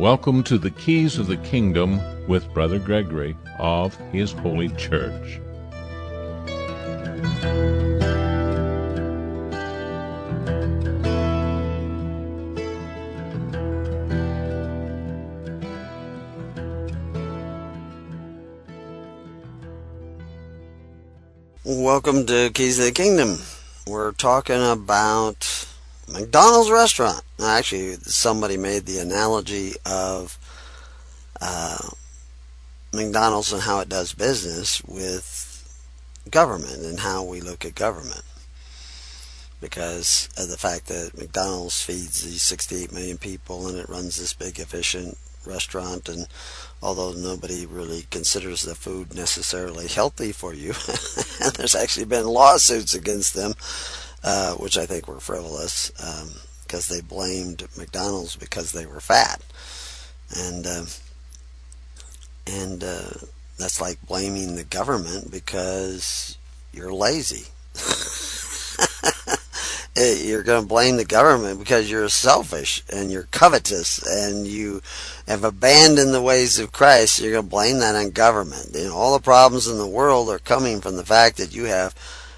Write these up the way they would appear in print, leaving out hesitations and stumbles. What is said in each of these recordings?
Welcome to the Keys of the Kingdom with Brother Gregory of His Holy Church. Welcome to Keys of the Kingdom. We're talking about McDonald's restaurant. Actually, somebody made the analogy of McDonald's and how it does business with government and how we look at government. Because of the fact that McDonald's feeds these 68 million people and it runs this big efficient restaurant, and although nobody really considers the food necessarily healthy for you, and there's actually been lawsuits against them, which I think were frivolous, because they blamed McDonald's because they were fat, and that's like blaming the government because you're lazy. You're going to blame the government because you're selfish and you're covetous and you have abandoned the ways of Christ. You're going to blame that on government. You know, all the problems in the world are coming from the fact that you have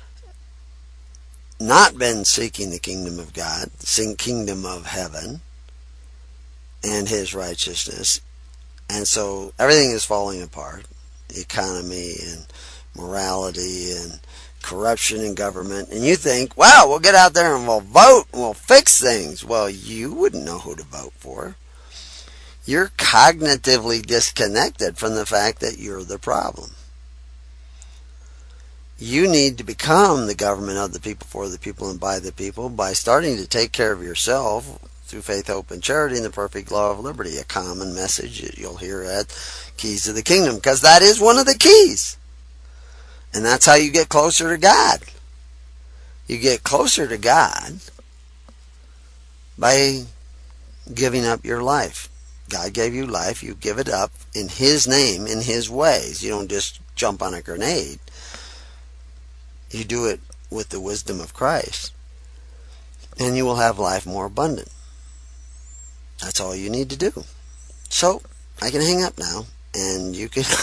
not been seeking the kingdom of God, the kingdom of heaven, and His righteousness. And so everything is falling apart. The economy and morality and corruption in government, and you think, wow, we'll get out there and we'll vote and we'll fix things. Well, you wouldn't know who to vote for. You're cognitively disconnected from the fact that you're the problem. You need to become the government of the people, for the people, and by the people by starting to take care of yourself through faith, hope, and charity and the perfect law of liberty, a common message that you'll hear at Keys of the Kingdom, because that is one of the keys. And that's how you get closer to God. You get closer to God by giving up your life. God gave you life. You give it up in His name, in His ways. You don't just jump on a grenade. You do it with the wisdom of Christ. And you will have life more abundant. That's all you need to do. So, I can hang up now. And you can...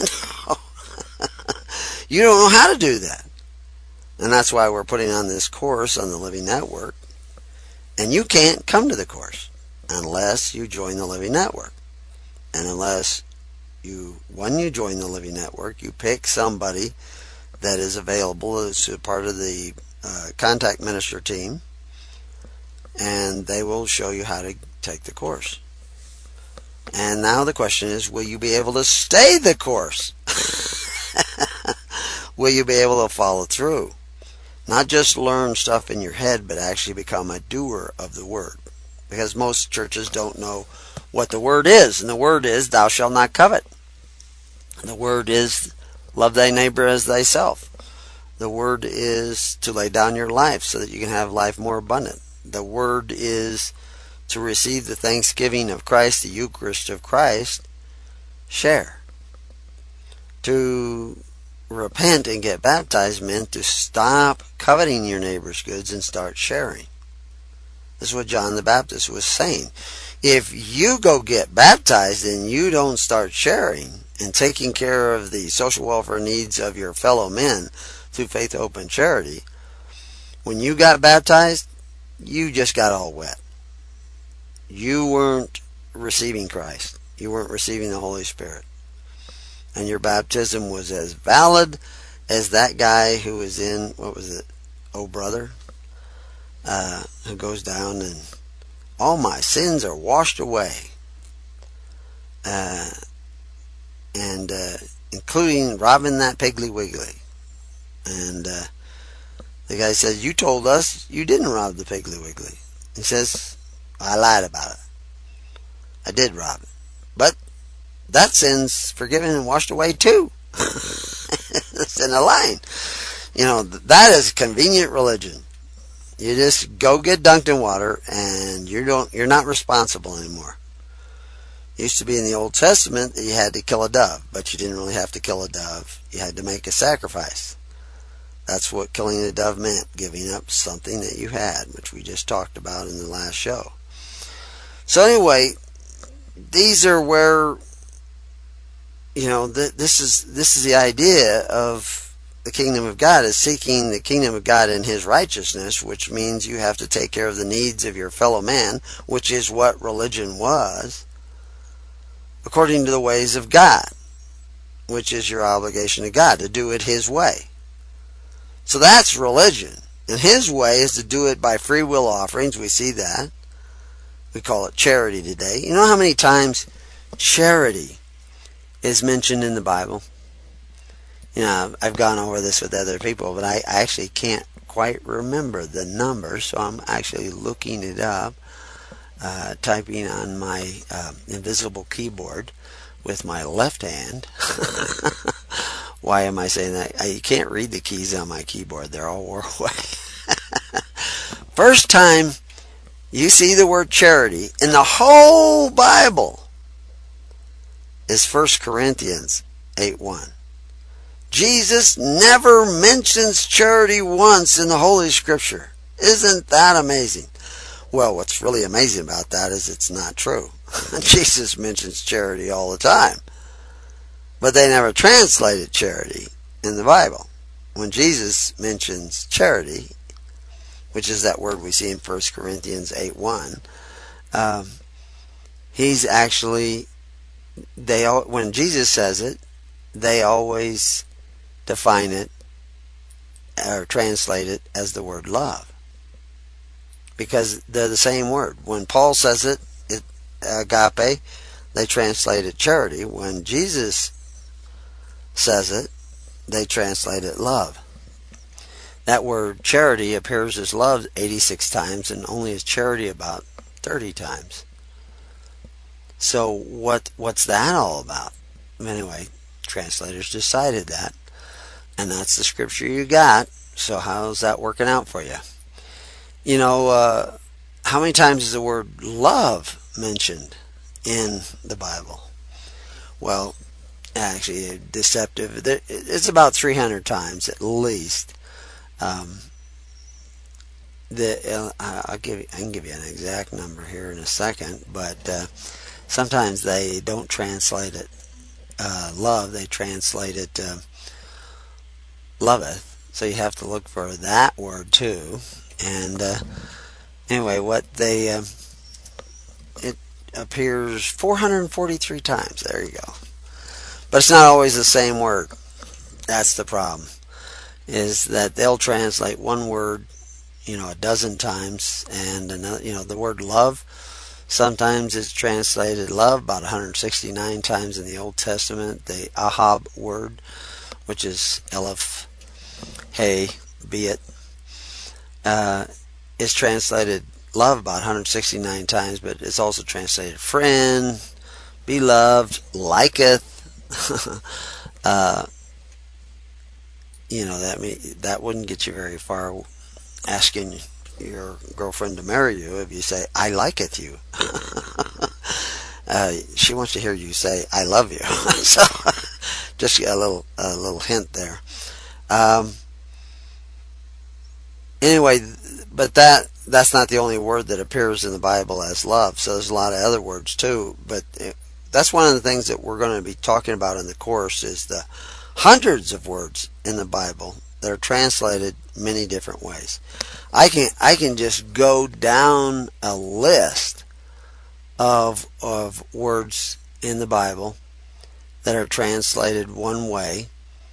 You don't know how to do that. And that's why we're putting on this course on the Living Network. And you can't come to the course unless you join the Living Network. And unless when you join the Living Network, you pick somebody that is available as a part of the contact minister team. And they will show you how to take the course. And now the question is, will you be able to stay the course? Will you be able to follow through? Not just learn stuff in your head, but actually become a doer of the word. Because most churches don't know what the word is. And the word is, thou shalt not covet. The word is, love thy neighbor as thyself. The word is to lay down your life so that you can have life more abundant. The word is to receive the thanksgiving of Christ, the Eucharist of Christ, share. To repent and get baptized meant to stop coveting your neighbor's goods and start sharing. This is what John the Baptist was saying. If you go get baptized and you don't start sharing and taking care of the social welfare needs of your fellow men through faith, hope, and charity, when you got baptized, you just got all wet. You weren't receiving Christ. You weren't receiving the Holy Spirit. And your baptism was as valid as that guy who was in, what was it, Oh Brother, who goes down and all my sins are washed away. And including robbing that Piggly Wiggly. And the guy says, you told us you didn't rob the Piggly Wiggly. He says, I lied about it. I did rob it. But that sin's forgiven and washed away too. It's in a line. You know, that is convenient religion. You just go get dunked in water and you're not responsible anymore. It used to be in the Old Testament that you had to kill a dove, but you didn't really have to kill a dove. You had to make a sacrifice. That's what killing a dove meant, giving up something that you had, which we just talked about in the last show. So anyway, these are where, this is the idea of the kingdom of God, is seeking the kingdom of God in His righteousness, which means you have to take care of the needs of your fellow man, which is what religion was, according to the ways of God, which is your obligation to God, to do it His way. So that's religion. And His way is to do it by free will offerings. We see that. We call it charity today. You know how many times charity is mentioned in the Bible? I've gone over this with other people, but I actually can't quite remember the number, so I'm actually looking it up, typing on my invisible keyboard with my left hand. Why am I saying that? You can't read the keys on my keyboard. They're all wore away. First time you see the word charity in the whole Bible is 1 Corinthians 8:1. Jesus never mentions charity once in the Holy Scripture. Isn't that amazing? Well, what's really amazing about that is it's not true. Jesus mentions charity all the time. But they never translated charity in the Bible. When Jesus mentions charity, which is that word we see in 1 Corinthians 8:1, he's actually, when Jesus says it, they always define it or translate it as the word love, because they're the same word. When Paul says it, agape, they translate it charity. When Jesus says it, they translate it love. That word charity appears as love 86 times and only as charity about 30 times. So what's that all about? Anyway, translators decided that, and that's the scripture you got. So how's that working out for you? How many times is the word love mentioned in the Bible? Well, actually, deceptive. It's about 300 times at least. I can give you an exact number here in a second, but sometimes they don't translate it love. They translate it loveth. So you have to look for that word too. And anyway, it appears 443 times. There you go. But it's not always the same word. That's the problem. Is that they'll translate one word, a dozen times, and another, the word love, sometimes it's translated love about 169 times in the Old Testament. The Ahab word, which is Eleph, hey, be it, is translated love about 169 times, but it's also translated friend, beloved, liketh. That wouldn't get you very far asking your girlfriend to marry you if you say, I liketh you. She wants to hear you say, I love you. So, just a little hint there. Anyway, but that's not the only word that appears in the Bible as love. So there's a lot of other words too. But that's one of the things that we're going to be talking about in the course, is the hundreds of words in the Bible that are translated many different ways. I can just go down a list of words in the Bible that are translated one way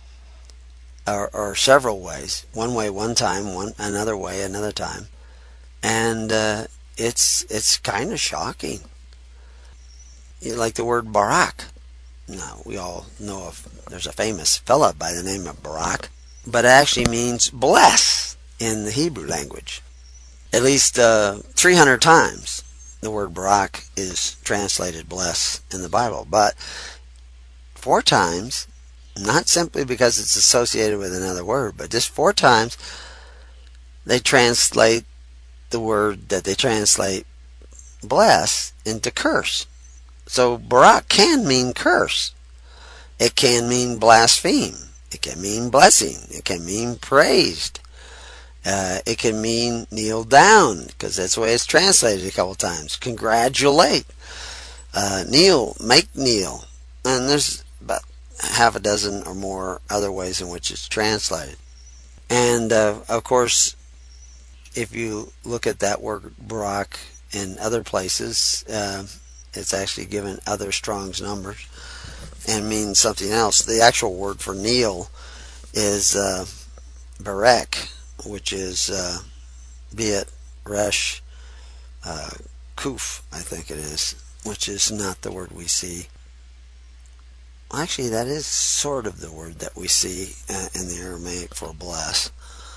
or several ways. One way one time, another way another time. And it's kind of shocking. Like the word Barak. Now, we all know there's a famous fella by the name of Barak, but it actually means bless in the Hebrew language. At least 300 times the word Barak is translated bless in the Bible, but 4 times, not simply because it's associated with another word, but just 4 times they translate the word that they translate bless into curse. So Barak can mean curse. It can mean blaspheme. It can mean blessing. It can mean praised. It can mean kneel down, because that's the way it's translated a couple times. Congratulate. Kneel, make kneel. And there's about half a dozen or more other ways in which it's translated. And of course, if you look at that word Barak in other places, it's actually given other Strong's numbers and means something else. The actual word for kneel is Barek, which is Biat Resh Kuf, I think it is, which is not the word we see. Actually, that is sort of the word that we see in the Aramaic for bless.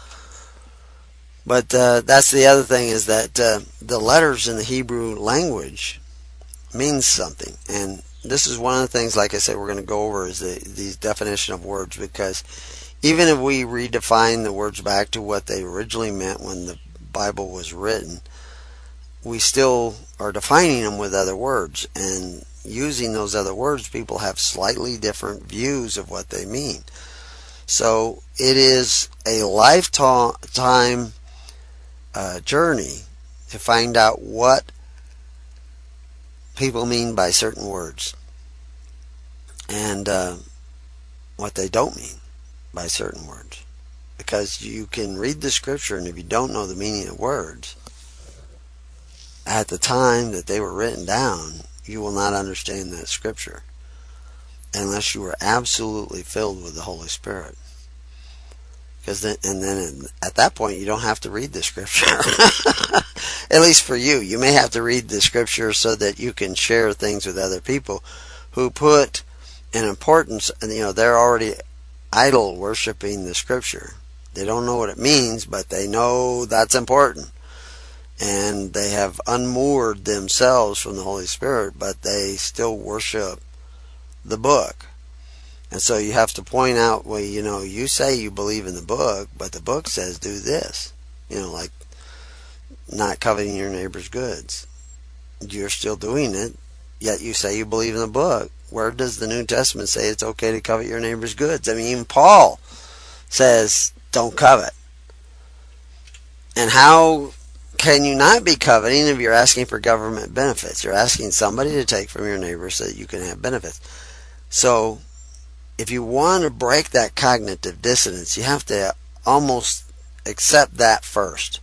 But that's the other thing, is that the letters in the Hebrew language means something. And this is one of the things, like I said, we're going to go over, is these definition of words, because even if we redefine the words back to what they originally meant when the Bible was written, we still are defining them with other words. And using those other words, people have slightly different views of what they mean. So it is a lifetime journey to find out what people mean by certain words and what they don't mean by certain words. Because you can read the scripture, and if you don't know the meaning of words at the time that they were written down, you will not understand that scripture unless you are absolutely filled with the Holy Spirit. And then at that point, you don't have to read the scripture. At least for you. You may have to read the scripture so that you can share things with other people who put an importance, they're already idol worshiping the scripture. They don't know what it means, but they know that's important. And they have unmoored themselves from the Holy Spirit, but they still worship the book. And so you have to point out, well, you say you believe in the book, but the book says do this. Like not coveting your neighbor's goods. You're still doing it, yet you say you believe in the book. Where does the New Testament say it's okay to covet your neighbor's goods? I mean, even Paul says don't covet. And how can you not be coveting if you're asking for government benefits? You're asking somebody to take from your neighbor so that you can have benefits. So if you want to break that cognitive dissonance, you have to almost accept that first.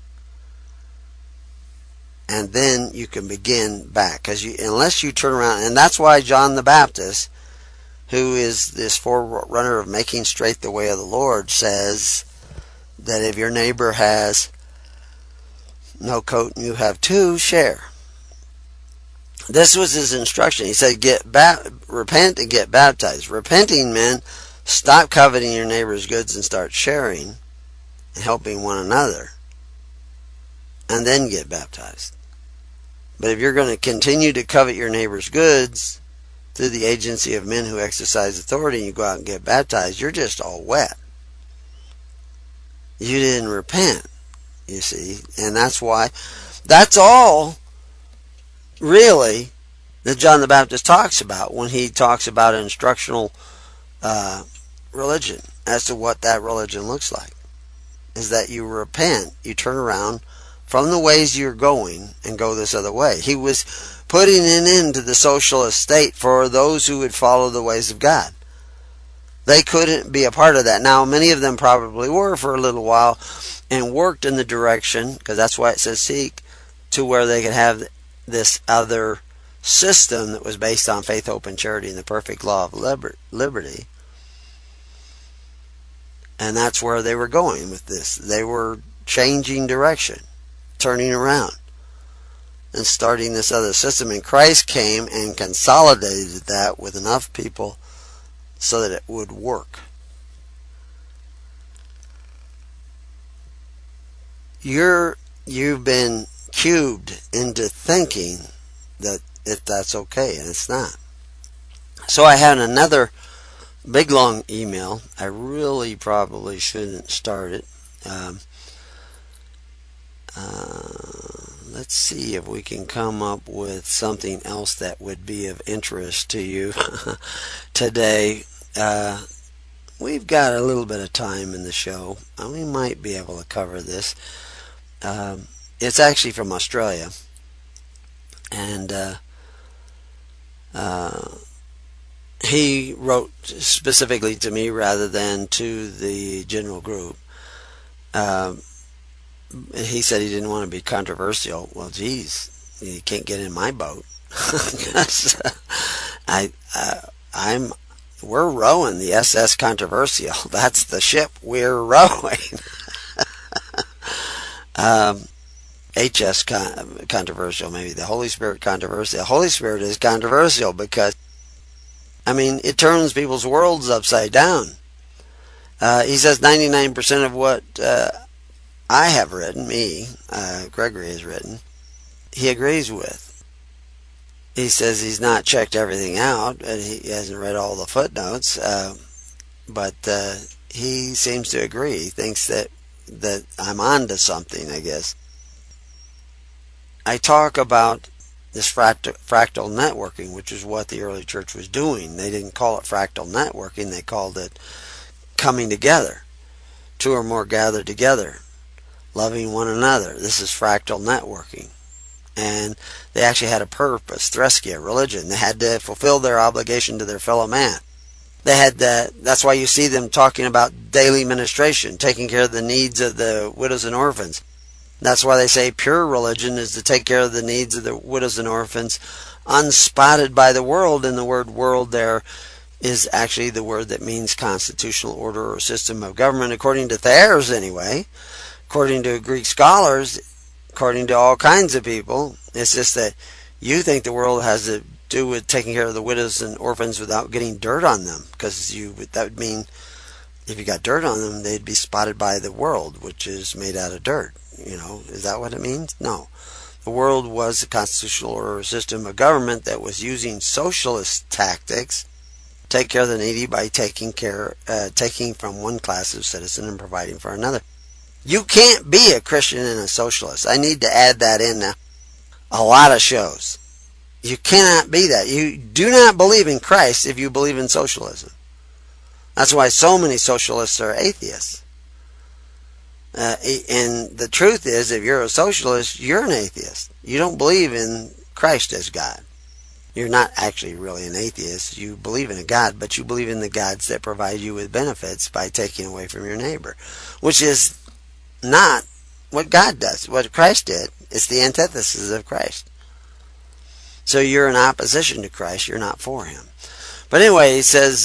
And then you can begin back. Because unless you turn around, and that's why John the Baptist, who is this forerunner of making straight the way of the Lord, says that if your neighbor has no coat and you have two, share. This was his instruction. He said, repent and get baptized. Repenting meant stop coveting your neighbor's goods and start sharing and helping one another. And then get baptized. But if you're going to continue to covet your neighbor's goods through the agency of men who exercise authority, and you go out and get baptized, you're just all wet. You didn't repent, you see. And that's all really that John the Baptist talks about when he talks about instructional religion, as to what that religion looks like, is that you repent, you turn around from the ways you're going and go this other way. He was putting an end to the socialist state for those who would follow the ways of God. They couldn't be a part of that. Now, many of them probably were for a little while and worked in the direction, because that's why it says seek, to where they could have this other system that was based on faith, hope, and charity and the perfect law of liberty. And that's where they were going with this. They were changing direction, turning around, and starting this other system. And Christ came and consolidated that with enough people so that it would work. You've been cubed into thinking that that's okay, and it's not. So I had another big long email. I really probably shouldn't start it. Let's see if we can come up with something else that would be of interest to you today. We've got a little bit of time in the show, and we might be able to cover this. It's actually from Australia, and He wrote specifically to me rather than to the general group. He said he didn't want to be controversial. Well, geez, you can't get in my boat. We're rowing the SS Controversial. That's the ship we're rowing. HS Controversial, maybe the Holy Spirit Controversial. The Holy Spirit is controversial because, it turns people's worlds upside down. He says 99% of what I have written, Gregory has written, he agrees with. He says he's not checked everything out, and he hasn't read all the footnotes, but he seems to agree. He thinks that I'm on to something, I guess. I talk about this fractal networking, which is what the early church was doing. They didn't call it fractal networking, they called it coming together. Two or more gathered together, loving one another. This is fractal networking. And they actually had a purpose, threskia, religion. They had to fulfill their obligation to their fellow man. That's why you see them talking about daily ministration, taking care of the needs of the widows and orphans. That's why they say pure religion is to take care of the needs of the widows and orphans, unspotted by the world. And the word world there is actually the word that means constitutional order or system of government, according to Thayer's anyway. According to Greek scholars, according to all kinds of people, it's just that you think the world has to do with taking care of the widows and orphans without getting dirt on them, because that would mean if you got dirt on them, they'd be spotted by the world, which is made out of dirt. Is that what it means? No. The world was a constitutional order or system of government that was using socialist tactics to take care of the needy by taking from one class of citizen and providing for another. You can't be a Christian and a socialist. I need to add that in now. A lot of shows. You cannot be that. You do not believe in Christ if you believe in socialism. That's why so many socialists are atheists. And the truth is, if you're a socialist, you're an atheist. You don't believe in Christ as God. You're not actually really an atheist. You believe in a God, but you believe in the gods that provide you with benefits by taking away from your neighbor, which is not what God does. What Christ did. It's the antithesis of Christ. So you're in opposition to Christ. You're not for Him. But anyway, he says,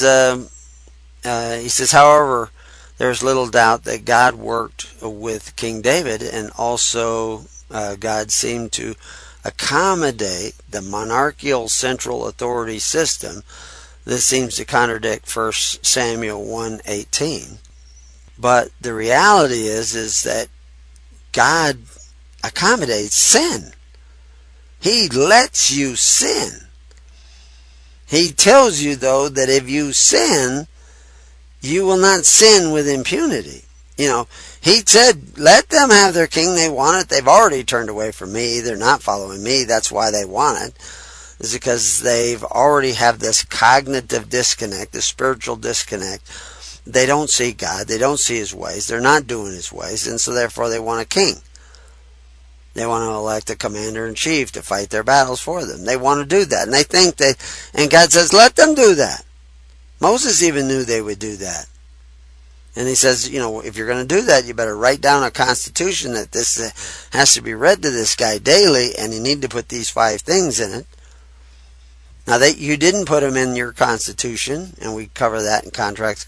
however, there's little doubt that God worked with King David, and also God seemed to accommodate the monarchical central authority system. This seems to contradict 1 Samuel 1:18. But the reality is that God accommodates sin. He lets you sin. He tells you, though, that if you sin, you will not sin with impunity. He said, let them have their king. They want it. They've already turned away from me. They're not following me. That's why they want it. It's because they've already have this cognitive disconnect, this spiritual disconnect. They don't see God. They don't see His ways. They're not doing His ways. And so therefore they want a king. They want to elect a commander-in-chief to fight their battles for them. They want to do that. And they think and God says, let them do that. Moses even knew they would do that. And he says, if you're going to do that, you better write down a constitution that this has to be read to this guy daily, and you need to put these 5 things in it. Now, you didn't put them in your constitution, and we cover that in contracts,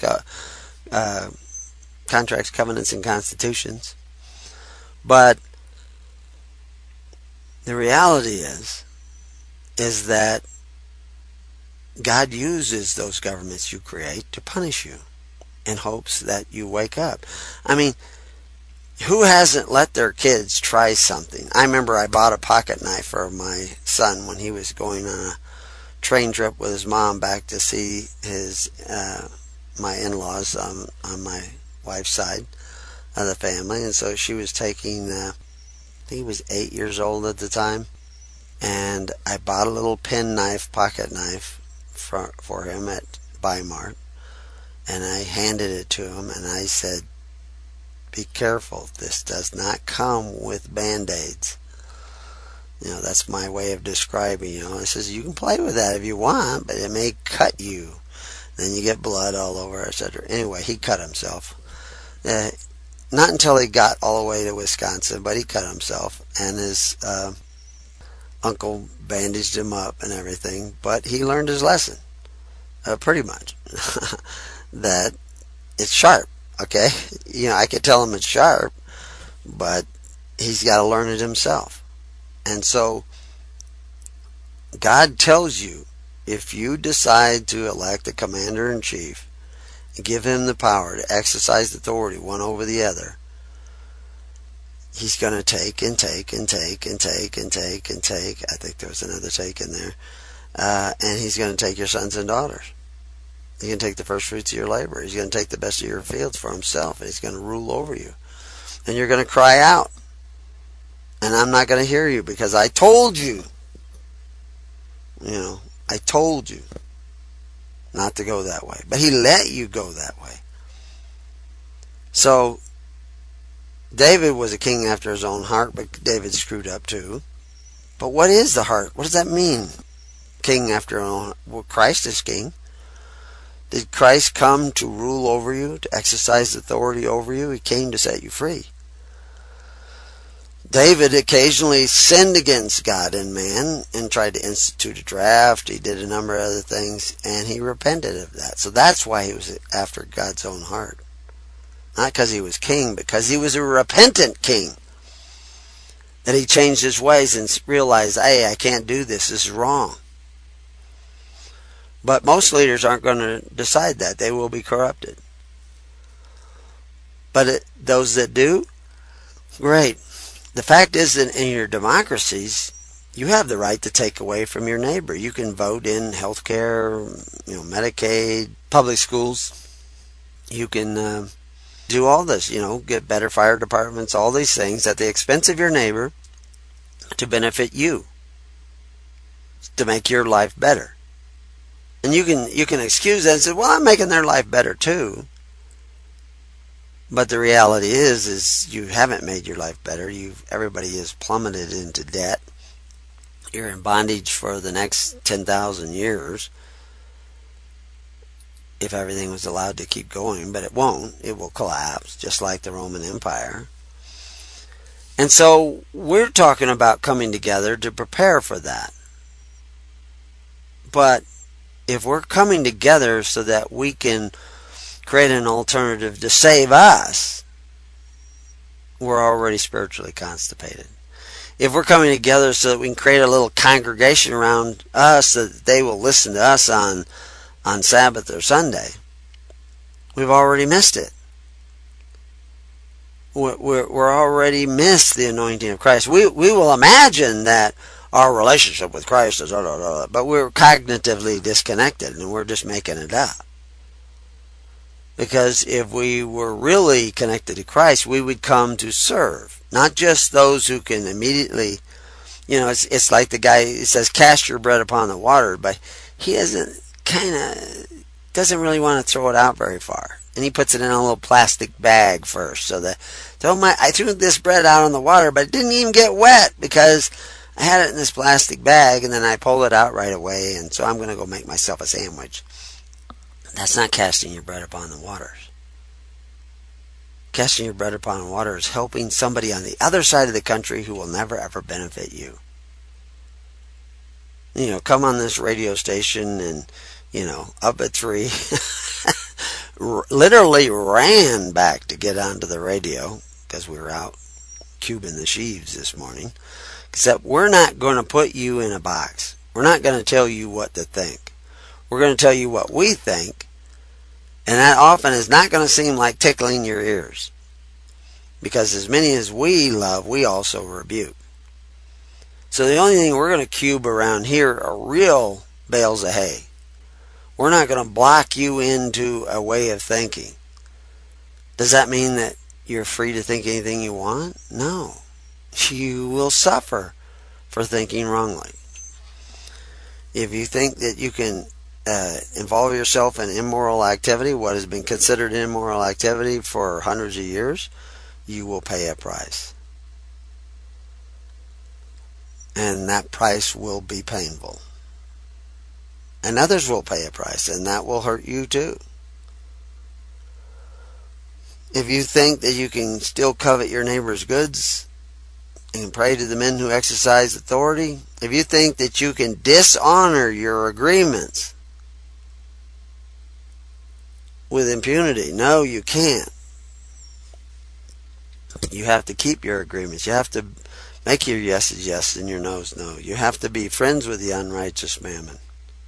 covenants, and constitutions. But the reality is that God uses those governments you create to punish you in hopes that you wake up. Who hasn't let their kids try something? I remember I bought a pocket knife for my son when he was going on a train trip with his mom back to see my in-laws on my wife's side of the family. And so she was taking, I think he was 8 years old at the time. And I bought a little pocket knife for him at Bi-Mart, and I handed it to him, and I said, be careful, this does not come with Band-Aids. That's my way of describing, It says you can play with that if you want, but it may cut you. Then you get blood all over, etc. Anyway, he cut himself. Not until he got all the way to Wisconsin, but he cut himself, and his uncle bandaged him up and everything. But he learned his lesson, pretty much, that it's sharp. Okay, I could tell him it's sharp, but he's got to learn it himself. And so God tells you, if you decide to elect a commander-in-chief and give him the power to exercise authority one over the other, he's going to take and take and take and take and take and take. I think there was another take in there. And he's going to take your sons and daughters. He's going to take the first fruits of your labor. He's going to take the best of your fields for himself, and he's going to rule over you. And you're going to cry out. And I'm not going to hear you because I told you. I told you not to go that way. But he let you go that way. So, David was a king after his own heart, but David screwed up too. But what is the heart? What does that mean? King after his own heart? Well, Christ is king. Did Christ come to rule over you, to exercise authority over you? He came to set you free. David occasionally sinned against God and man and tried to institute a draft. He did a number of other things, and he repented of that. So that's why he was after God's own heart. Not because he was king, but because he was a repentant king. That he changed his ways and realized, hey, I can't do this. This is wrong. But most leaders aren't going to decide that. They will be corrupted. But those that do, great. The fact is that in your democracies, you have the right to take away from your neighbor. You can vote in health care, Medicaid, public schools. You can do all this, get better fire departments, all these things at the expense of your neighbor to benefit you, to make your life better. And you can excuse that and say, well, I'm making their life better too. But the reality is you haven't made your life better. Everybody is plummeted into debt. You're in bondage for the next 10,000 years. If everything was allowed to keep going, but it won't. It will collapse, just like the Roman Empire. And so we're talking about coming together to prepare for that. But if we're coming together so that we can create an alternative to save us, we're already spiritually constipated. If we're coming together so that we can create a little congregation around us so that they will listen to us on Sabbath or Sunday, we've already missed it. We're already missed the anointing of Christ. We will imagine that our relationship with Christ is but we're cognitively disconnected and we're just making it up. Because if we were really connected to Christ, we would come to serve. Not just those who can immediately, it's like the guy who says, cast your bread upon the water, but he doesn't really want to throw it out very far. And he puts it in a little plastic bag first. I threw this bread out on the water, but it didn't even get wet because I had it in this plastic bag, and then I pulled it out right away, and so I'm going to go make myself a sandwich. That's not casting your bread upon the waters. Casting your bread upon the water is helping somebody on the other side of the country who will never ever benefit you. Come on this radio station and, up at 3, literally ran back to get onto the radio because we were out cubing the sheaves this morning. Except we're not going to put you in a box. We're not going to tell you what to think. We're going to tell you what we think. And that often is not going to seem like tickling your ears. Because as many as we love, we also rebuke. So the only thing we're going to cube around here are real bales of hay. We're not going to block you into a way of thinking. Does that mean that you're free to think anything you want? No. You will suffer for thinking wrongly. If you think that you can involve yourself in immoral activity, what has been considered immoral activity for hundreds of years, you will pay a price. And that price will be painful. And others will pay a price, and that will hurt you too. If you think that you can still covet your neighbor's goods and pray to the men who exercise authority, if you think that you can dishonor your agreements with impunity, no, you can't. You have to keep your agreements. You have to make your yeses yes and your noes no. You have to be friends with the unrighteous mammon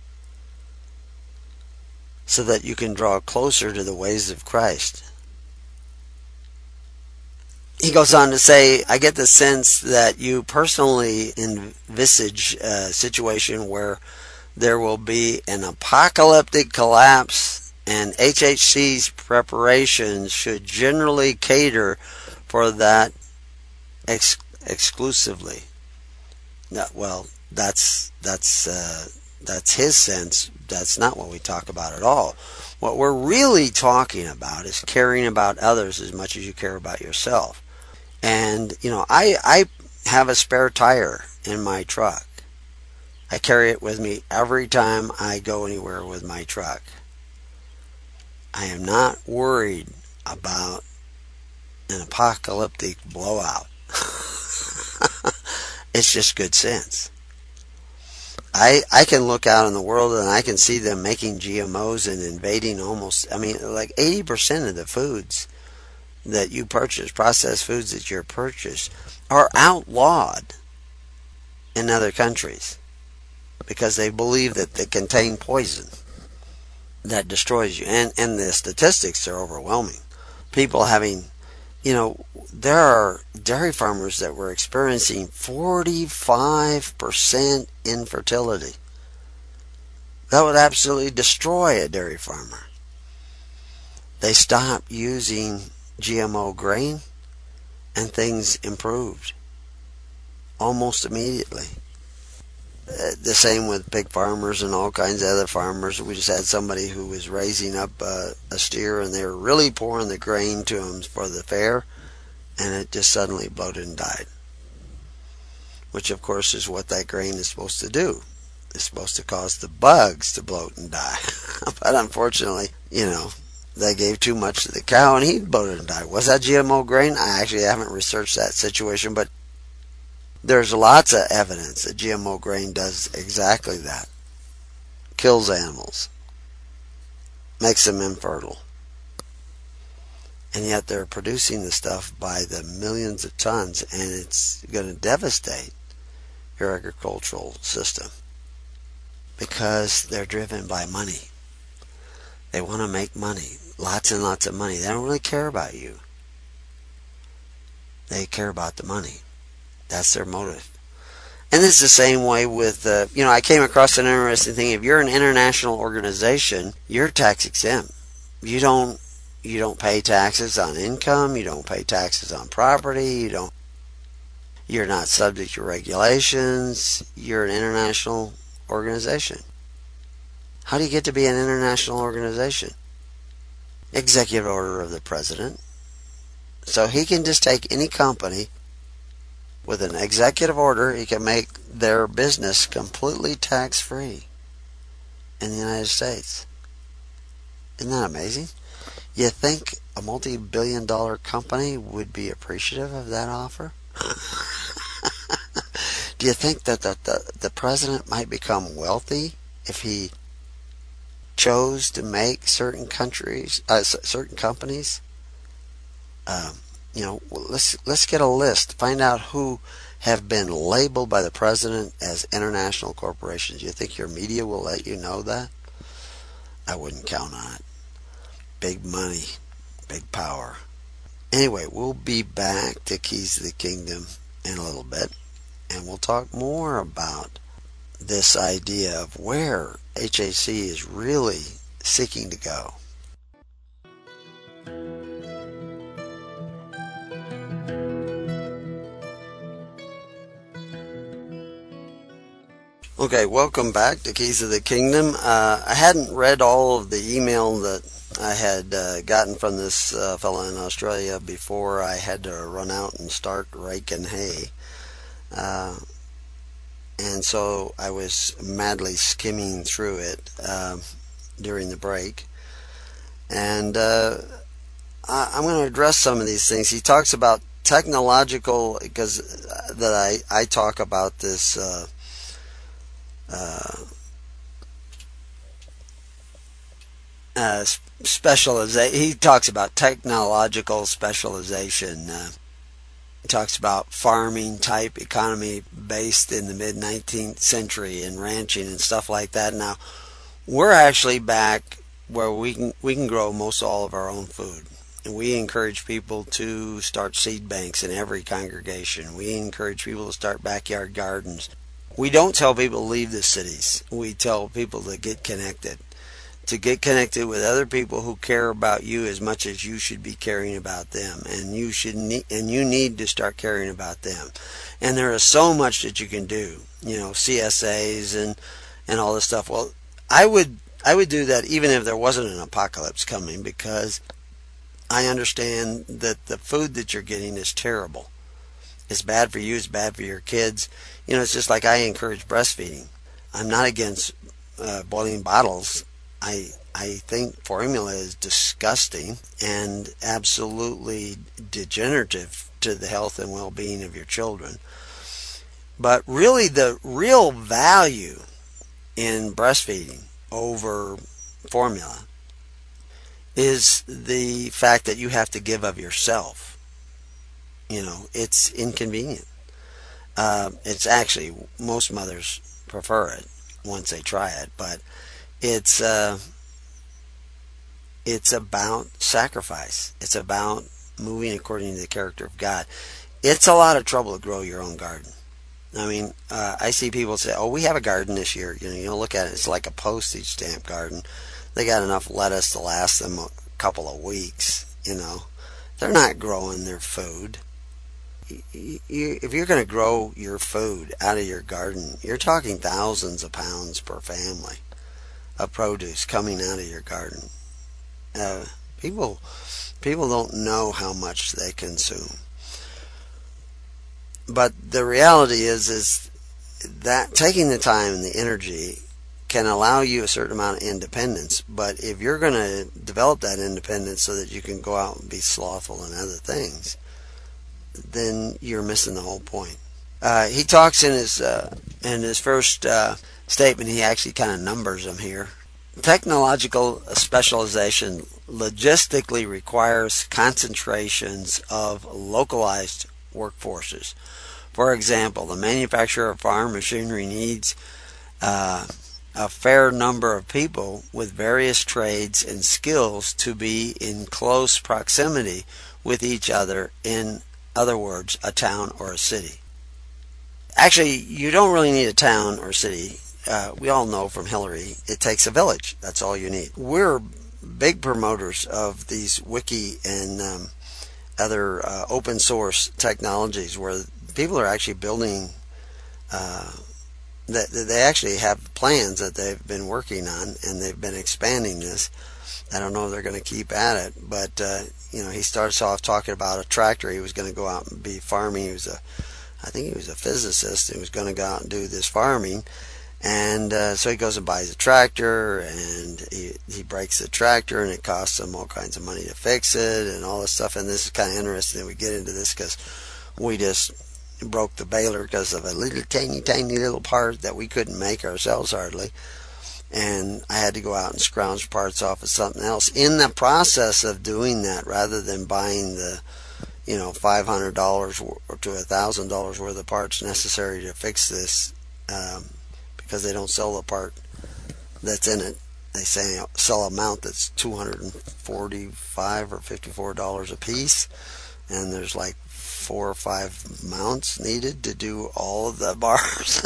so that you can draw closer to the ways of Christ. He goes on to say, I get the sense that you personally envisage a situation where there will be an apocalyptic collapse, and HHC's preparations should generally cater for that exclusively. No, well, that's his sense. That's not what we talk about at all. What we're really talking about is caring about others as much as you care about yourself. And, I have a spare tire in my truck. I carry it with me every time I go anywhere with my truck. I am not worried about an apocalyptic blowout. It's just good sense. I can look out in the world and I can see them making GMOs and invading like 80% of the foods that you purchase, processed foods that you purchase, are outlawed in other countries because they believe that they contain poison that destroys you. And the statistics are overwhelming. People having, there are dairy farmers that were experiencing 45% infertility. That would absolutely destroy a dairy farmer. They stopped using GMO grain and things improved almost immediately. The same with pig farmers and all kinds of other farmers. We just had somebody who was raising up a steer, and they were really pouring the grain to him for the fair, and it just suddenly bloated and died. Which, of course, is what that grain is supposed to do. It's supposed to cause the bugs to bloat and die. But unfortunately, they gave too much to the cow, and he bloated and died. Was that GMO grain? I actually haven't researched that situation, but there's lots of evidence that GMO grain does exactly that. Kills animals. Makes them infertile. And yet they're producing the stuff by the millions of tons, and it's going to devastate your agricultural system because they're driven by money. They want to make money. Lots and lots of money. They don't really care about you. They care about the money. That's their motive. And this is the same way with, I came across an interesting thing. If you're an international organization, you're tax exempt. You don't pay taxes on income. You don't pay taxes on property. You're not subject to regulations. You're an international organization. How do you get to be an international organization? Executive order of the president. So he can just take any company with an executive order. He can make their business completely tax-free in the United States. Isn't that amazing? You think a multi-billion-dollar company would be appreciative of that offer? Do you think that the president might become wealthy if he chose to make certain companies? Let's get a list. Find out who have been labeled by the president as international corporations. You think your media will let you know that? I wouldn't count on it. Big money, big power. Anyway, we'll be back to Keys to the Kingdom in a little bit, and we'll talk more about this idea of where HAC is really seeking to go. Okay, welcome back to Keys of the Kingdom. I hadn't read all of the email that I had gotten from this fellow in Australia before I had to run out and start raking hay. and so I was madly skimming through it during the break. And I'm going to address some of these things. He talks about technological, because that I talk about this specialization. He talks about technological specialization. He talks about farming type economy based in the mid 19th century and ranching and stuff like that. Now we're actually back where we can grow most all of our own food. And we encourage people to start seed banks in every congregation. We encourage people to start backyard gardens. We don't tell people to leave the cities. We tell people to get connected. To get connected with other people who care about you as much as you should be caring about them, and you need to start caring about them. And there is so much that you can do, CSAs and all this stuff. Well, I would do that even if there wasn't an apocalypse coming, because I understand that the food that you're getting is terrible. It's bad for you. It's bad for your kids. It's just like I encourage breastfeeding. I'm not against boiling bottles. I think formula is disgusting and absolutely degenerative to the health and well-being of your children. But really, the real value in breastfeeding over formula is the fact that you have to give of yourself. It's inconvenient. It's actually, most mothers prefer it once they try it, but it's about sacrifice. It's about moving according to the character of God. It's a lot of trouble to grow your own garden. I mean, I see people say, "Oh, we have a garden this year." You look at it; it's like a postage stamp garden. They got enough lettuce to last them a couple of weeks. They're not growing their food. If you're going to grow your food out of your garden, you're talking thousands of pounds per family of produce coming out of your garden. People don't know how much they consume. But the reality is that taking the time and the energy can allow you a certain amount of independence. But if you're going to develop that independence so that you can go out and be slothful in other things, then you're missing the whole point. He talks in his first statement. He actually kind of numbers them here. Technological specialization logistically requires concentrations of localized workforces. For example, the manufacturer of farm machinery needs a fair number of people with various trades and skills to be in close proximity with each other. In other words, a town or a city. Actually, you don't really need a town or city. We all know from Hillary, it takes a village. That's all you need. We're big promoters of these wiki and other open source technologies where people are actually building, that they actually have plans that they've been working on, and they've been expanding this. I don't know if they're going to keep at it, but he starts off talking about a tractor. He was going to go out and be farming. I think he was a physicist. He was going to go out and do this farming. And so he goes and buys a tractor, and he breaks the tractor, and it costs him all kinds of money to fix it and all this stuff. And this is kind of interesting that we get into this, because we just broke the baler because of a little tiny little part that we couldn't make ourselves hardly. And I had to go out and scrounge parts off of something else. In the process of doing that, rather than buying the $500 or to $1,000 worth of parts necessary to fix this, because they don't sell the part that's in it. They sell a mount that's $245 or $54 a piece, and there's like 4 or 5 mounts needed to do all of the bars.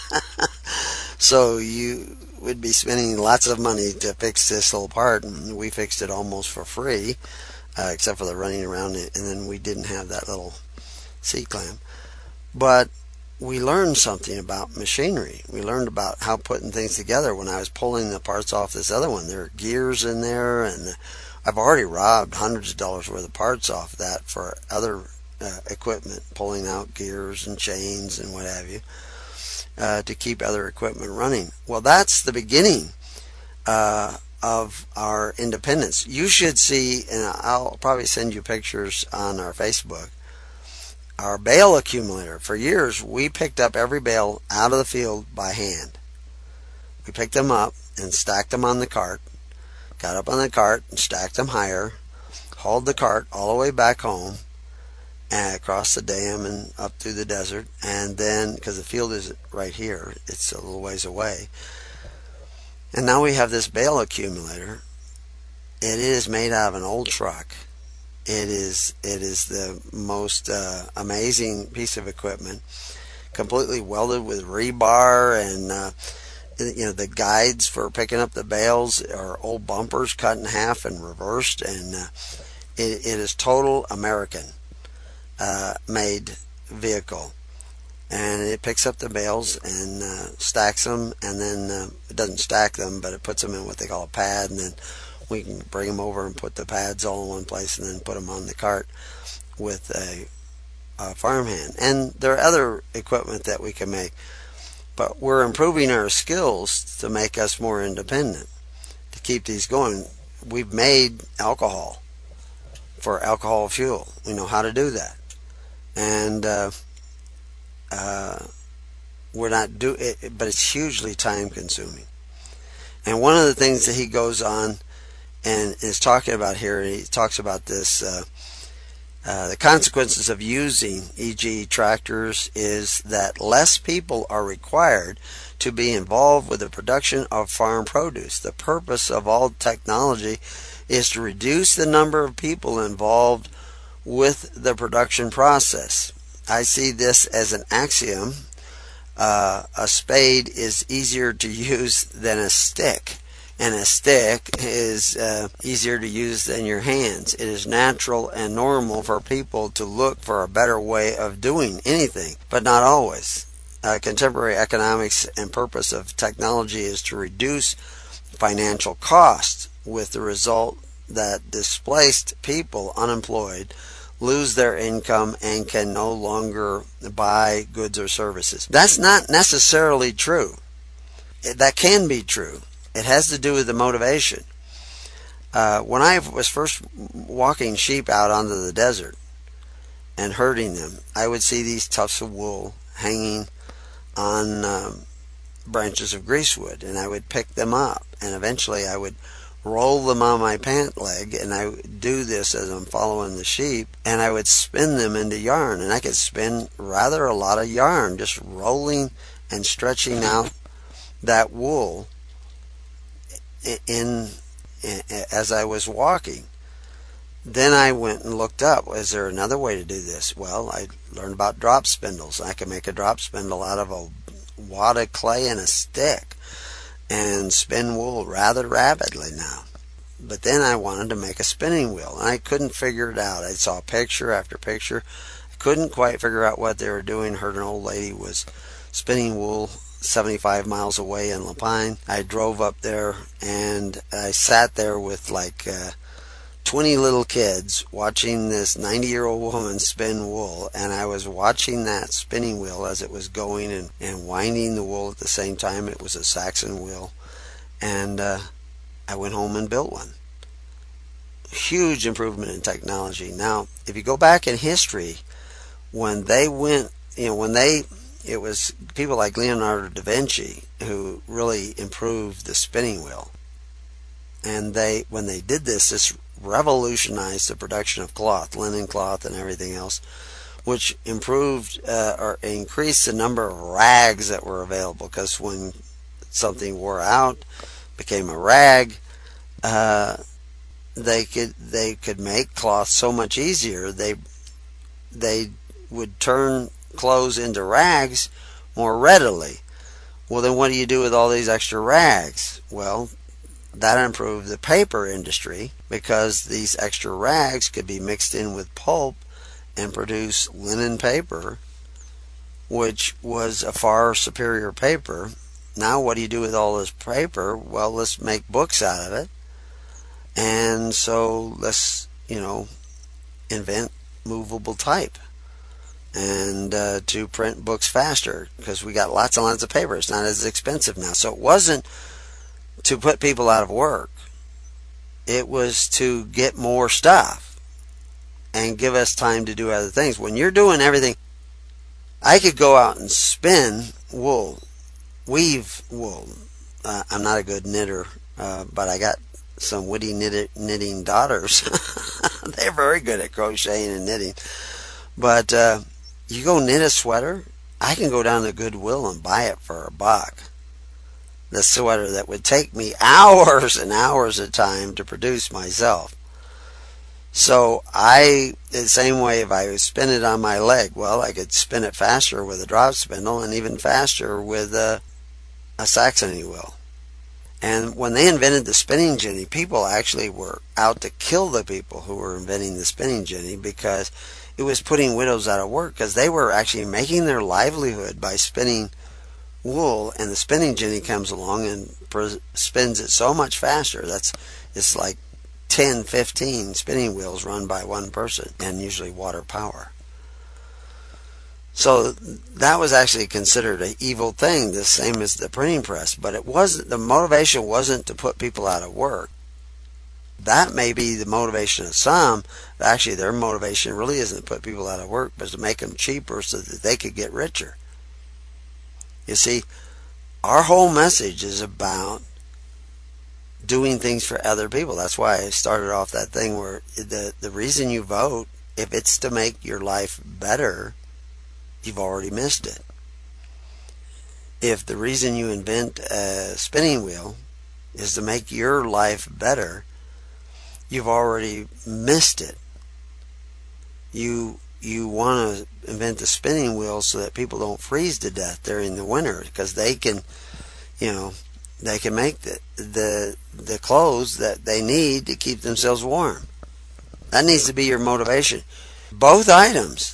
So you would be spending lots of money to fix this little part, and we fixed it almost for free, except for the running around, and then we didn't have that little seat clamp. But we learned something about machinery. We learned about how putting things together. When I was pulling the parts off this other one, there are gears in there, and I've already robbed hundreds of dollars worth of parts off that for other equipment, pulling out gears and chains and what have you. to keep other equipment running. Well, that's the beginning of our independence. You should see, and I'll probably send you pictures on our Facebook, our bale accumulator. For years, we picked up every bale out of the field by hand. We picked them up and stacked them on the cart, got up on the cart and stacked them higher, hauled the cart all the way back home, and across the dam and up through the desert, and then, because the field is right here, it's a little ways away, and now we have this bale accumulator. It is made out of an old truck. It is the most amazing piece of equipment, completely welded with rebar, and the guides for picking up the bales are old bumpers cut in half and reversed, and it is total American made vehicle, and it picks up the bales and stacks them, and then it doesn't stack them, but it puts them in what they call a pad, and then we can bring them over and put the pads all in one place and then put them on the cart with a farmhand. And there are other equipment that we can make, but we're improving our skills to make us more independent, to keep these going. We've made alcohol for alcohol fuel. We know how to do that. And we're not do it, but it's hugely time consuming. And one of the things that he goes on and is talking about here, he talks about this, the consequences of using, e.g. tractors, is that less people are required to be involved with the production of farm produce. The purpose of all technology is to reduce the number of people involved with the production process. I see this as an axiom. A spade is easier to use than a stick, and a stick is easier to use than your hands. It is natural and normal for people to look for a better way of doing anything, but not always. Contemporary economics and purpose of technology is to reduce financial costs, with the result that displaced people, unemployed, lose their income and can no longer buy goods or services. That's not necessarily true. That can be true. It has to do with the motivation. When I was first walking sheep out onto the desert and herding them, I would see these tufts of wool hanging on branches of greasewood, and I would pick them up, and eventually I would roll them on my pant leg, and I would do this as I'm following the sheep, and I would spin them into yarn, and I could spin rather a lot of yarn, just rolling and stretching out that wool as I was walking. Then I went and looked up, is there another way to do this? Well, I learned about drop spindles. I can make a drop spindle out of a wad of clay and a stick and spin wool rather rapidly now. But then I wanted to make a spinning wheel, and I couldn't figure it out. I saw picture after picture. I couldn't quite figure out what they were doing. Heard an old lady was spinning wool 75 miles away in La Pine. I drove up there, and I sat there with like 20 little kids watching this 90-year-old woman spin wool, and I was watching that spinning wheel as it was going and winding the wool at the same time. It was a Saxon wheel, and I went home and built one. Huge improvement in technology. Now, if you go back in history, when they went, it was people like Leonardo da Vinci who really improved the spinning wheel. And when they did this revolutionized the production of cloth, linen cloth and everything else, which improved or increased the number of rags that were available, because when something wore out, became a rag, they could make cloth so much easier. They would turn clothes into rags more readily. Well, then what do you do with all these extra rags? Well, that improved the paper industry, because these extra rags could be mixed in with pulp and produce linen paper, which was a far superior paper. Now what do you do with all this paper? Well, let's make books out of it. And so let's, invent movable type. and to print books faster because we got lots and lots of paper. It's not as expensive now. So it wasn't to put people out of work. It was to get more stuff and give us time to do other things. When you're doing everything, I could go out and spin wool, weave wool. I'm not a good knitter, but I got some witty knitting daughters. They're very good at crocheting and knitting. But you go knit a sweater, I can go down to Goodwill and buy it for $1. The sweater that would take me hours and hours of time to produce myself. So the same way if I would spin it on my leg, well, I could spin it faster with a drop spindle and even faster with a Saxony wheel. And when they invented the spinning jenny, people actually were out to kill the people who were inventing the spinning jenny because it was putting widows out of work because they were actually making their livelihood by spinning wool, and the spinning jenny comes along and spins it so much faster. It's like 10, 15 spinning wheels run by one person, and usually water power. So that was actually considered an evil thing, the same as the printing press. But it wasn't. The motivation wasn't to put people out of work. That may be the motivation of some, but actually their motivation really isn't to put people out of work, but to make them cheaper so that they could get richer. You see, our whole message is about doing things for other people. That's why I started off that thing where the reason you vote, if it's to make your life better, you've already missed it. If the reason you invent a spinning wheel is to make your life better, you've already missed it. You want to invent the spinning wheel so that people don't freeze to death during the winter because they can make the clothes that they need to keep themselves warm. That needs to be your motivation. Both items,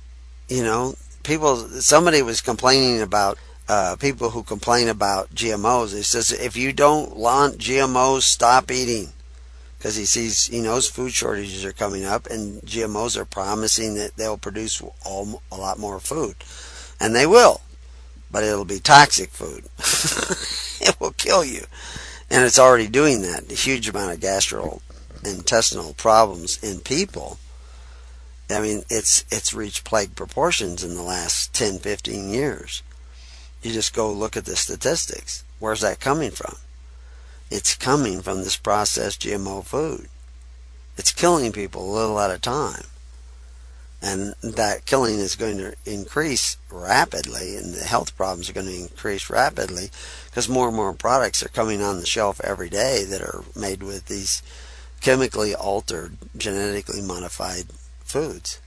somebody was complaining about people who complain about GMOs. He says, if you don't want GMOs, stop eating. Because he knows food shortages are coming up, and GMOs are promising that they'll produce a lot more food. And they will. But it'll be toxic food. It will kill you. And it's already doing that. A huge amount of gastrointestinal problems in people. I mean, it's reached plague proportions in the last 10, 15 years. You just go look at the statistics. Where's that coming from? It's coming from this processed GMO food. It's killing people a little at a time. And that killing is going to increase rapidly, and the health problems are going to increase rapidly because more and more products are coming on the shelf every day that are made with these chemically altered, genetically modified foods.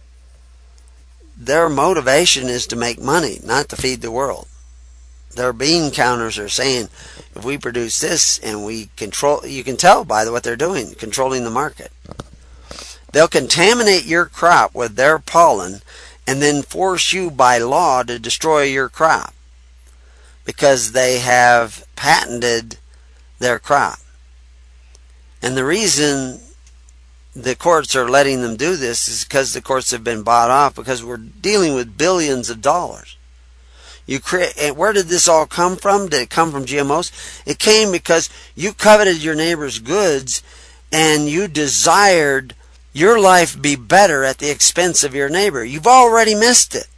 Their motivation is to make money, not to feed the world. Their bean counters are saying, if we produce this and we control, you can tell by what they're doing, controlling the market. They'll contaminate your crop with their pollen and then force you by law to destroy your crop because they have patented their crop. And the reason the courts are letting them do this is because the courts have been bought off because we're dealing with billions of dollars. And where did this all come from? Did it come from GMOs? It came because you coveted your neighbor's goods and you desired your life be better at the expense of your neighbor. You've already missed it.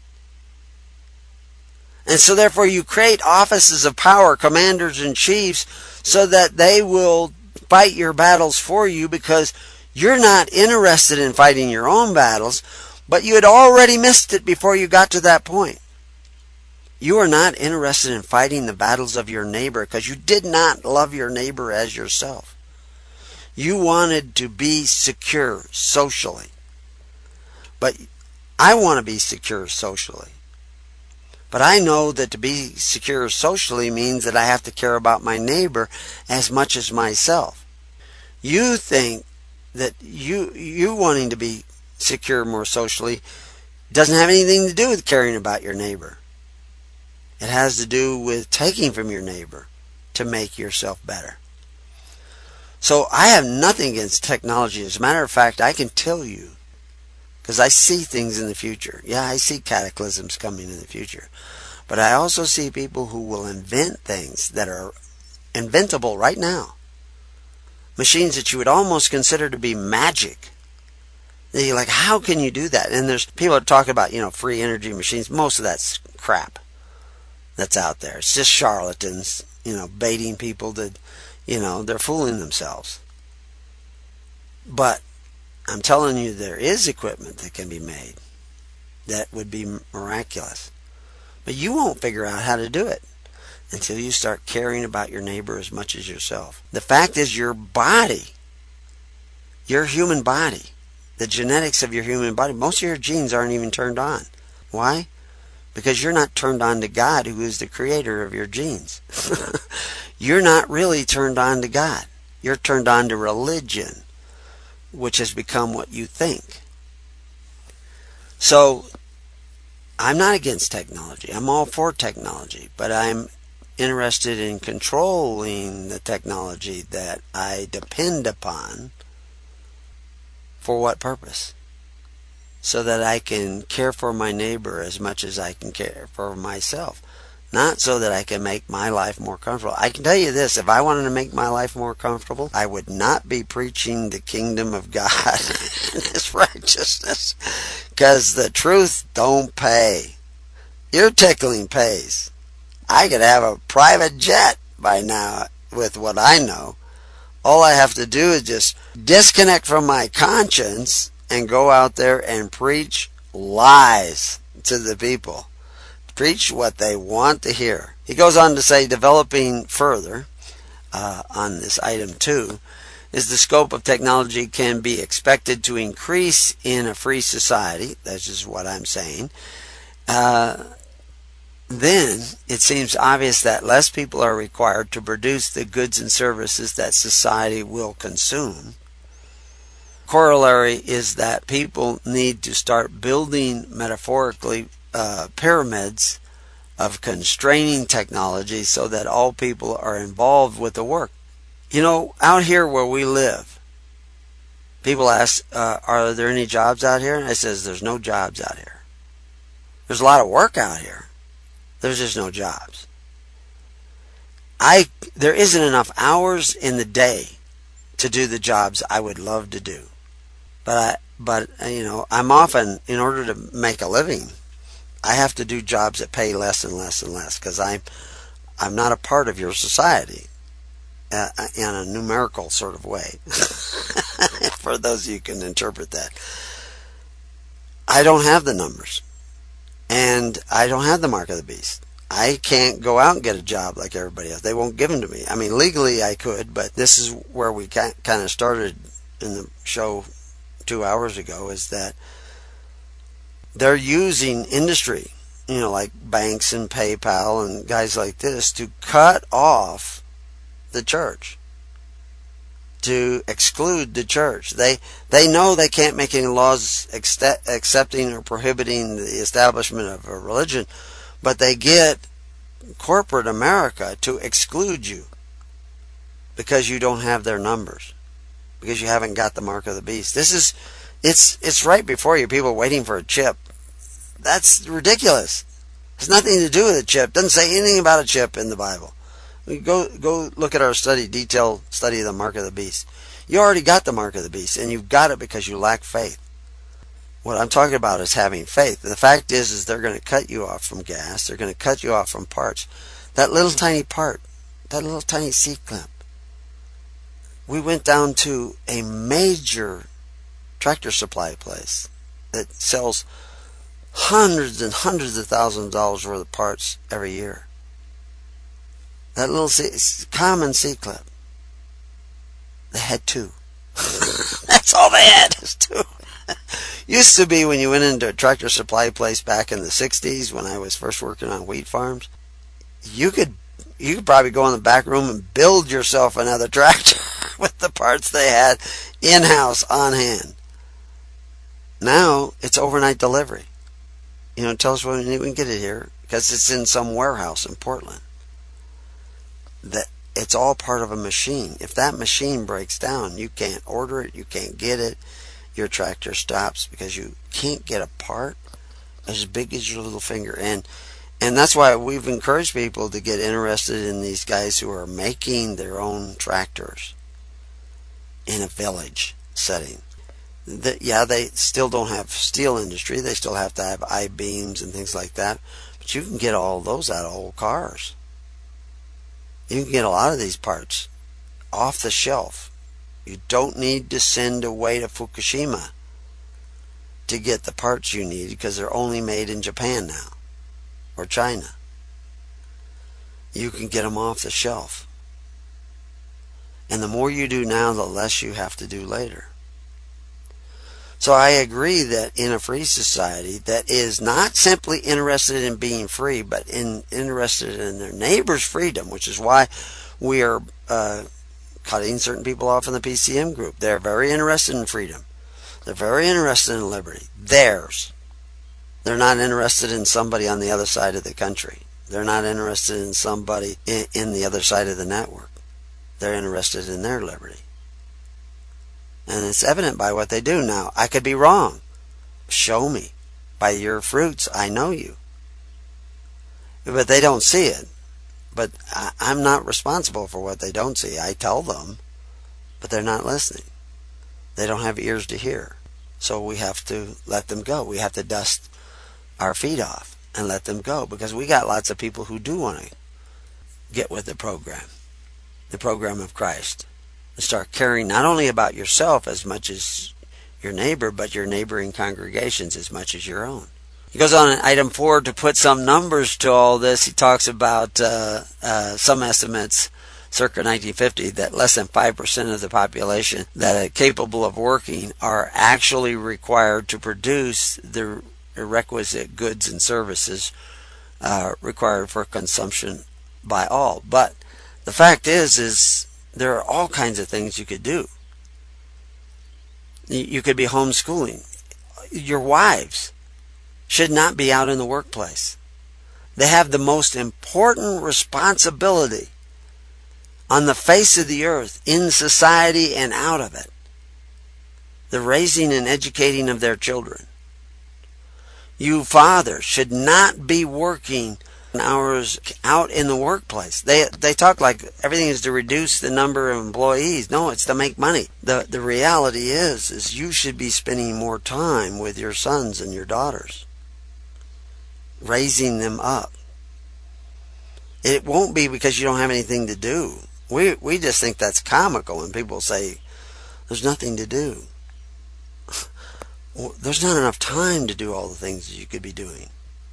And so therefore you create offices of power, commanders and chiefs, so that they will fight your battles for you because you're not interested in fighting your own battles, but you had already missed it before you got to that point. You are not interested in fighting the battles of your neighbor because you did not love your neighbor as yourself. You wanted to be secure socially. But I want to be secure socially. But I know that to be secure socially means that I have to care about my neighbor as much as myself. You think that you wanting to be secure more socially doesn't have anything to do with caring about your neighbor. It has to do with taking from your neighbor to make yourself better. So I have nothing against technology. As a matter of fact, I can tell you because I see things in the future. Yeah, I see cataclysms coming in the future. But I also see people who will invent things that are inventable right now. Machines that you would almost consider to be magic. You're like, how can you do that? And there's people that talk about, free energy machines. Most of that's crap that's out there. It's just charlatans, baiting people to, they're fooling themselves. But I'm telling you, there is equipment that can be made that would be miraculous. But you won't figure out how to do it until you start caring about your neighbor as much as yourself. The fact is, your body, your human body, the genetics of your human body, most of your genes aren't even turned on. Why? Because you're not turned on to God, who is the creator of your genes. You're not really turned on to God. You're turned on to religion, which has become what you think. So, I'm not against technology. I'm all for technology, but I'm interested in controlling the technology that I depend upon. For what purpose? So that I can care for my neighbor as much as I can care for myself. Not so that I can make my life more comfortable. I can tell you this, if I wanted to make my life more comfortable, I would not be preaching the kingdom of God and His righteousness. Because the truth don't pay. Your tickling pays. I could have a private jet by now with what I know. All I have to do is just disconnect from my conscience and go out there and preach lies to the people. Preach what they want to hear. He goes on to say, developing further on this item 2, is the scope of technology can be expected to increase in a free society. That's just what I'm saying. Then it seems obvious that less people are required to produce the goods and services that society will consume. Corollary is that people need to start building, metaphorically, pyramids of constraining technology so that all people are involved with the work. Out here where we live, people ask, are there any jobs out here? And I says, there's no jobs out here. There's a lot of work out here. There's just no jobs. There isn't enough hours in the day to do the jobs I would love to do. But I'm often, in order to make a living, I have to do jobs that pay less and less and less because I'm not a part of your society in a numerical sort of way. For those of you who can interpret that. I don't have the numbers. And I don't have the mark of the beast. I can't go out and get a job like everybody else. They won't give them to me. I mean, legally I could, but this is where we kind of started in the show 2 hours ago, is that they're using industry, like banks and PayPal and guys like this, to cut off the church, to exclude the church. They know they can't make any laws accepting or prohibiting the establishment of a religion, but they get corporate America to exclude you because you don't have their numbers, because you haven't got the mark of the beast. It's right before you. People waiting for a chip. That's ridiculous. It's nothing to do with a chip. Doesn't say anything about a chip in the Bible. Go look at our detailed study of the mark of the beast. You already got the mark of the beast, and you've got it because you lack faith. What I'm talking about is having faith. The fact is they're going to cut you off from gas. They're going to cut you off from parts. That little tiny part, that little tiny C-clamp. We went down to a major tractor supply place that sells hundreds and hundreds of thousands of dollars worth of parts every year. That little common C-clip. They had 2. That's all they had, is 2. Used to be when you went into a tractor supply place back in the 60s when I was first working on wheat farms, you could probably go in the back room and build yourself another tractor with the parts they had in-house on hand. Now it's overnight delivery. Tell us when we can get it here, because it's in some warehouse in Portland. That it's all part of a machine. If that machine breaks down, you can't order it, you can't get it. your tractor stops because you can't get a part as big as your little finger. And that's why we've encouraged people to get interested in these guys who are making their own tractors in a village setting. They still don't have steel industry. They still have to have I-beams and things like that. But you can get all those out of old cars. You can get a lot of these parts off the shelf. You don't need to send away to Fukushima to get the parts you need, because they're only made in Japan now or China. You can get them off the shelf. And the more you do now, the less you have to do later. So I agree that in a free society that is not simply interested in being free, but interested in their neighbor's freedom, which is why we are cutting certain people off in the PCM group. They're very interested in freedom. They're very interested in liberty. Theirs. They're not interested in somebody on the other side of the country. They're not interested in somebody in the other side of the network. They're interested in their liberty. And it's evident by what they do. Now, I could be wrong. Show me. By your fruits, I know you. But they don't see it. But I'm not responsible for what they don't see. I tell them, but they're not listening. They don't have ears to hear. So we have to let them go. We have to dust our feet off and let them go, because we got lots of people who do want to get with the program of Christ, and start caring not only about yourself as much as your neighbor, but your neighboring congregations as much as your own. He goes on in item 4 to put some numbers to all this. He talks about some estimates circa 1950 that less than 5% of the population that are capable of working are actually required to produce the requisite goods and services required for consumption by all. But the fact is there are all kinds of things you could do. You could be homeschooling. Your wives should not be out in the workplace. They have the most important responsibility on the face of the earth, in society and out of it. The raising and educating of their children. You fathers should not be working hours out in the workplace. They talk like everything is to reduce the number of employees. No, it's to make money. The reality is you should be spending more time with your sons and your daughters, raising them up. It won't be because you don't have anything to do. We just think that's comical when people say there's nothing to do. Well, there's not enough time to do all the things you could be doing.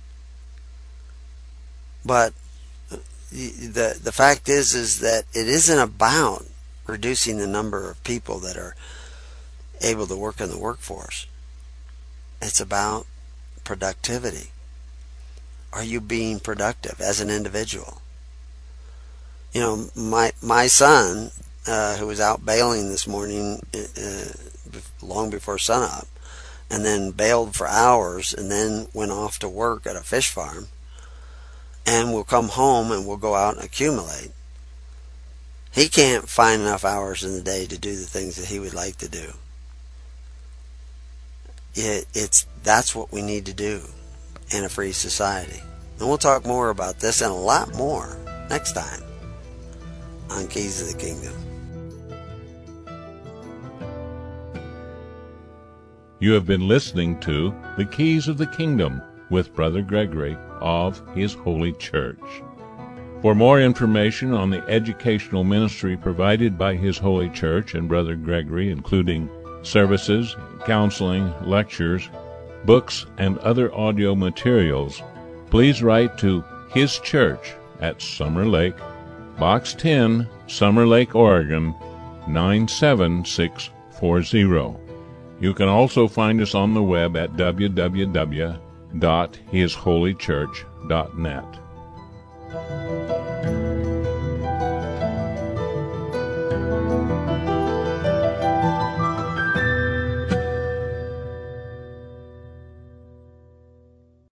But the fact is that it isn't about reducing the number of people that are able to work in the workforce. It's about productivity. Are you being productive as an individual? You know, my son, who was out bailing this morning long before sunup, and then bailed for hours, and then went off to work at a fish farm, and will come home and will go out and accumulate. He can't find enough hours in the day to do the things that he would like to do. That's what we need to do in a free society. And we'll talk more about this and a lot more next time on Keys of the Kingdom. You have been listening to The Keys of the Kingdom with Brother Gregory of His Holy Church. For more information on the educational ministry provided by His Holy Church and Brother Gregory, including services, counseling, lectures, books, and other audio materials, please write to His Church at Summer Lake, Box 10, Summer Lake, Oregon, 97640. You can also find us on the web at www.hisholychurch.net.